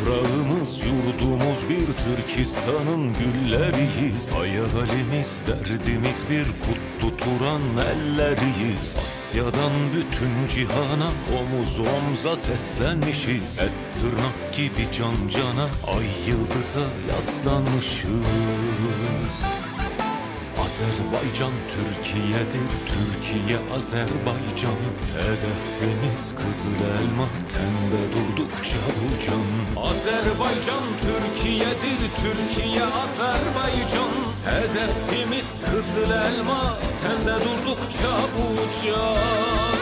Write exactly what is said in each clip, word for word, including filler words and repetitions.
Toprağımız, yurdumuz bir, Türkistan'ın gülleriyiz. Hayalimiz, derdimiz bir, kut turan elleriyiz. Asya'dan bütün cihana omuz omza seslenmişiz. Et tırnak gibi can cana, ay yıldıza yaslanmışız. Azerbaycan Türkiye'dir, Türkiye Azerbaycan. Hedefimiz kızıl elma, tende durdukça bu can. Azerbaycan Türkiye'dir, Türkiye Azerbaycan. Hedefimiz kızıl elma, tende durdukça bu can.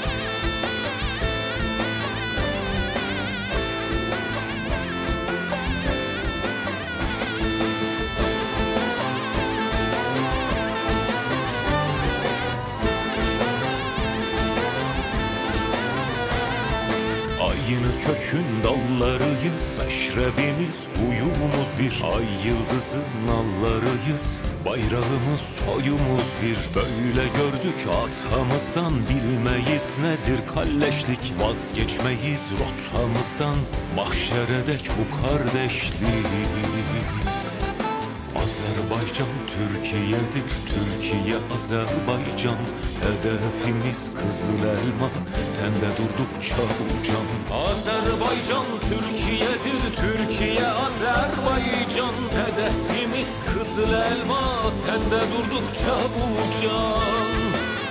Aynı kökün dallarıyız, eşrebimiz, huyumuz bir. Ay yıldızın nallarıyız, bayrağımız, soyumuz bir. Böyle gördük atamızdan, bilmeyiz nedir kalleşlik. Vazgeçmeyiz rotamızdan, mahşere dek bu kardeşlik. Azerbaycan Türkiye'dir, Türkiye Azerbaycan. Hedefimiz kızıl elma, tende durdukça bu can. Azerbaycan Türkiye'dir, Türkiye Azerbaycan. Hedefimiz kızıl elma, tende durdukça bu can.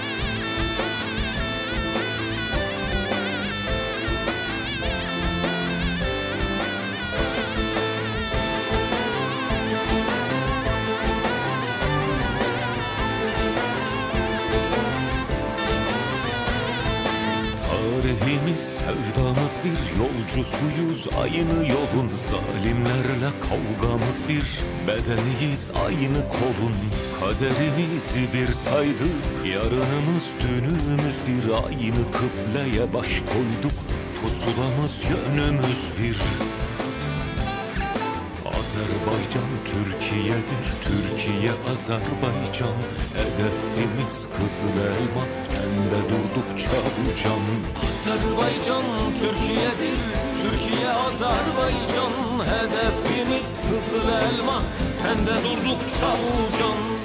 Tarihimiz, sevdamız bir, yolcusuyuz aynı yolun. Zalimlerle kavgamız bir, bedeniyiz aynı kolun. Kaderimizi bir saydık, yarınımız dünümüz bir. Aynı kıbleye baş koyduk, pusulamız yönümüz bir. Azerbaycan Türkiye'dir, Türkiye Azerbaycan. Hedefimiz kızıl elma, tende durdukça bu can. Azerbaycan Türkiye'dir, Türkiye Azerbaycan. Hedefimiz kızıl elma, tende durdukça bu can.